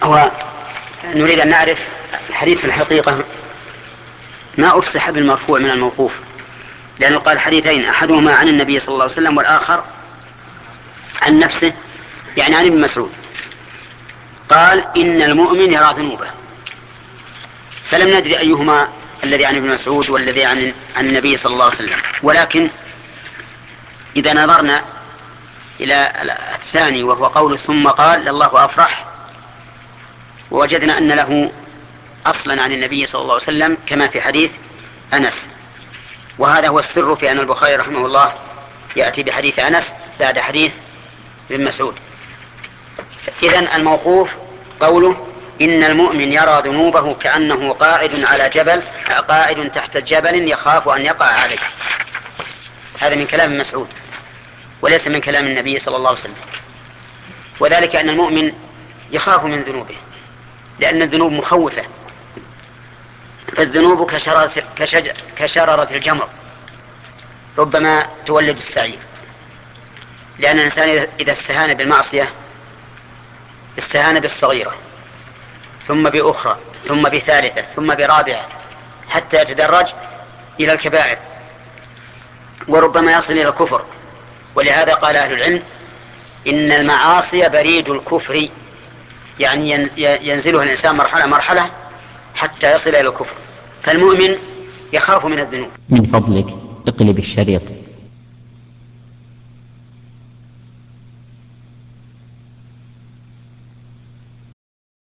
هو نريد أن نعرف الحديث في الحقيقة ما أفصح بالمرفوع من الموقوف، لأنه قال حديثين أحدهما عن النبي صلى الله عليه وسلم والآخر عن نفسه، يعني عن ابن مسعود. قال إن المؤمن يرى ذنوبه، فلم ندري أيهما الذي عن ابن مسعود والذي عن النبي صلى الله عليه وسلم. ولكن إذا نظرنا إلى الثاني وهو قول ثم قال لله أفرح، ووجدنا أن له أصلا عن النبي صلى الله عليه وسلم كما في حديث أنس، وهذا هو السر في أن البخاري رحمه الله يأتي بحديث أنس بعد حديث ابن مسعود. إذن الموقوف قوله إن المؤمن يرى ذنوبه كأنه قاعد على جبل، قاعد تحت جبل يخاف أن يقع عليه، هذا من كلام مسعود وليس من كلام النبي صلى الله عليه وسلم. وذلك أن المؤمن يخاف من ذنوبه، لأن الذنوب مخوفة، فالذنوب كشررة الجمر ربما تولد السعير، لأن الإنسان إذا استهان بالمعصية استهان بالصغيرة ثم بأخرى ثم بثالثة ثم برابعة حتى يتدرج إلى الكبائر، وربما يصل إلى الكفر. ولهذا قال أهل العلم إن المعاصي بريد الكفر، يعني ينزلها الإنسان مرحلة مرحلة حتى يصل إلى الكفر. فالمؤمن يخاف من الذنوب. من فضلك اقلب الشريط.